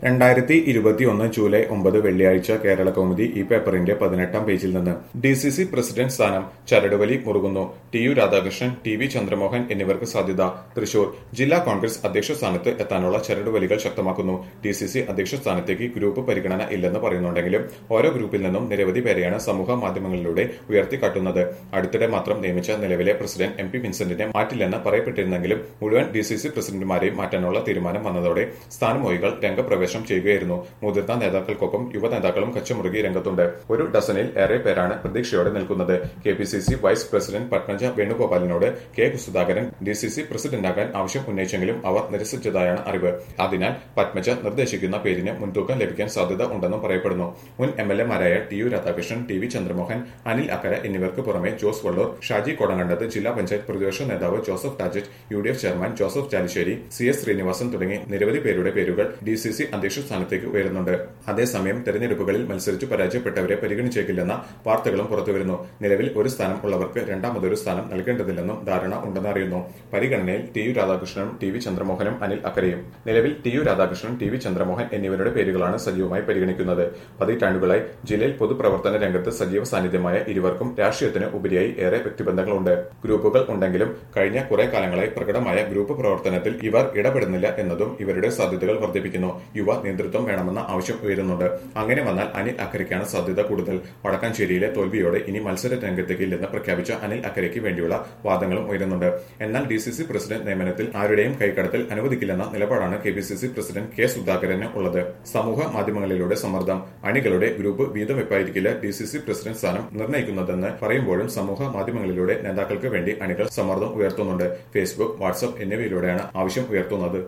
2021 July 9 വെള്ളിയാഴ്ച കേരള കൗമുദി ഈ പേപ്പറിന്റെ 18-ാം പേജിൽ നിന്ന് ഡിസിസി പ്രസിഡന്റ് സ്ഥാനം ചരടുവലി മുറുകുന്നു. ടി.യു. രാധാകൃഷ്ണൻ, ടി.വി. ചന്ദ്രമോഹൻ എന്നിവർക്ക് സാധ്യത. തൃശൂർ ജില്ലാ കോൺഗ്രസ് അധ്യക്ഷ സ്ഥാനത്ത് എത്താനുള്ള ചരടുവലികൾ ശക്തമാക്കുന്നു. ഡിസിസി അധ്യക്ഷ സ്ഥാനത്തേക്ക് ഗ്രൂപ്പ് പരിഗണന ഇല്ലെന്ന് പറയുന്നുണ്ടെങ്കിലും ഓരോ ഗ്രൂപ്പിൽ നിന്നും നിരവധി പേരെയാണ് സമൂഹ മാധ്യമങ്ങളിലൂടെ ഉയർത്തിക്കാട്ടുന്നത്. അടുത്തിടെ മാത്രം നിയമിച്ച നിലവിലെ പ്രസിഡന്റ് എം.പി. വിൻസെന്റിനെ മാറ്റില്ലെന്ന് പറയപ്പെട്ടിരുന്നെങ്കിലും മുഴുവൻ ഡിസിസി പ്രസിഡന്റുമാരെയും മാറ്റാനുള്ള തീരുമാനം വന്നതോടെ സ്ഥാനമൊഴികൾ രംഗപ്രവേശം ചെയ്യുകയായിരുന്നു. മുതിർന്ന നേതാക്കൾക്കൊപ്പം യുവ നേതാക്കളും കച്ചമുറുകി രംഗത്തുണ്ട്. ഒരു ഡസനിൽ ഏറെ പേരാണ് പ്രതീക്ഷയോടെ നിൽക്കുന്നത്. കെ.പി.സി.സി വൈസ് പ്രസിഡന്റ് പത്മജ വേണുഗോപാലിനോട് കെ. സുധാകരൻ ഡിസിസി പ്രസിഡന്റാകാൻ ആവശ്യം ഉന്നയിച്ചെങ്കിലും അവർ നിരസിച്ചതായാണ് അറിവ്. അതിനാൽ പത്മജ നിർദ്ദേശിക്കുന്ന പേരിന് മുൻതൂക്കം ലഭിക്കാൻ സാധ്യത ഉണ്ടെന്നും പറയപ്പെടുന്നു. മുൻ എംഎൽഎമാരായ ടി.യു. രാധാകൃഷ്ണൻ, ടി.വി. ചന്ദ്രമോഹൻ, അനിൽ അക്കര എന്നിവർക്ക് പുറമെ ജോസ് വള്ളൂർ, ഷാജി കോടങ്കണ്ടത്ത്, ജില്ലാ പഞ്ചായത്ത് പ്രതിപക്ഷ നേതാവ് Joseph Tajet, UDF chairman Joseph Chalissery, C S. Srinivasan തുടങ്ങി നിരവധി പേരുടെ പേരുകൾ ഡിസിസി അധ്യക്ഷ സ്ഥാനത്തേക്ക് ഉയരുന്നുണ്ട്. അതേസമയം തെരഞ്ഞെടുപ്പുകളിൽ മത്സരിച്ചു പരാജയപ്പെട്ടവരെ പരിഗണിച്ചേക്കില്ലെന്ന വാർത്തകളും പുറത്തുവരുന്നു. നിലവിൽ ഒരു സ്ഥാനം ഉള്ളവർക്ക് രണ്ടാമതൊരു സ്ഥാനം നൽകേണ്ടതില്ലെന്നും ധാരണ ഉണ്ടെന്ന് അറിയുന്നു. പരിഗണനയിൽ ടി.യു. രാധാകൃഷ്ണനും ടി.വി. ചന്ദ്രമോഹനും അനിൽ അക്കരയും. നിലവിൽ ടി.യു. രാധാകൃഷ്ണൻ, ടി.വി. ചന്ദ്രമോഹൻ എന്നിവരുടെ പേരുകളാണ് സജീവമായി പരിഗണിക്കുന്നത്. പതിറ്റാണ്ടുകളായി ജില്ലയിൽ പൊതുപ്രവർത്തന രംഗത്ത് സജീവ സാന്നിധ്യമായ ഇരുവർക്കും രാഷ്ട്രീയത്തിന് ഉപരിയായി ഏറെ വ്യക്തിബന്ധങ്ങളുണ്ട്. ഗ്രൂപ്പുകൾ ഉണ്ടെങ്കിലും കഴിഞ്ഞ കുറെ കാലങ്ങളായി പ്രകടമായ ഗ്രൂപ്പ് പ്രവർത്തനത്തിൽ ഇവർ ഇടപെടുന്നില്ല എന്നതും ഇവരുടെ സാധ്യതകൾ വർദ്ധിപ്പിക്കുന്നു. യുവ നേതൃത്വം വേണമെന്ന ആവശ്യം ഉയരുന്നുണ്ട്. അങ്ങനെ വന്നാൽ അനിൽ അക്കരയ്ക്കാണ് സാധ്യത കൂടുതൽ. വടക്കാഞ്ചേരിയിലെ തോൽവിയോടെ ഇനി മത്സര രംഗത്തേക്ക് ഇല്ലെന്ന് പ്രഖ്യാപിച്ച അനിൽ അക്കരയ്ക്ക് വേണ്ടിയുള്ള വാദങ്ങളും ഉയരുന്നുണ്ട്. എന്നാൽ ഡിസിസി പ്രസിഡന്റ് നിയമനത്തിൽ ആരുടെയും കൈക്കടത്തൽ അനുവദിക്കില്ലെന്ന നിലപാടാണ് കെ.പി.സി.സി പ്രസിഡന്റ് കെ. സുധാകരന് ഉള്ളത്. സമൂഹ മാധ്യമങ്ങളിലൂടെ സമ്മർദ്ദം. അണികളുടെ ഗ്രൂപ്പ് വീതം വെപ്പായിരിക്കില്ല ഡിസിസി പ്രസിഡന്റ് സ്ഥാനം നിർണ്ണയിക്കുന്നതെന്ന് പറയുമ്പോഴും സമൂഹ മാധ്യമങ്ങളിലൂടെ നേതാക്കൾക്ക് വേണ്ടി അണികൾ സമ്മർദ്ദം ഉയർത്തുന്നുണ്ട്. ഫേസ്ബുക്ക്, വാട്സ്ആപ്പ് എന്നിവയിലൂടെയാണ് ആവശ്യം ഉയർത്തുന്നത്.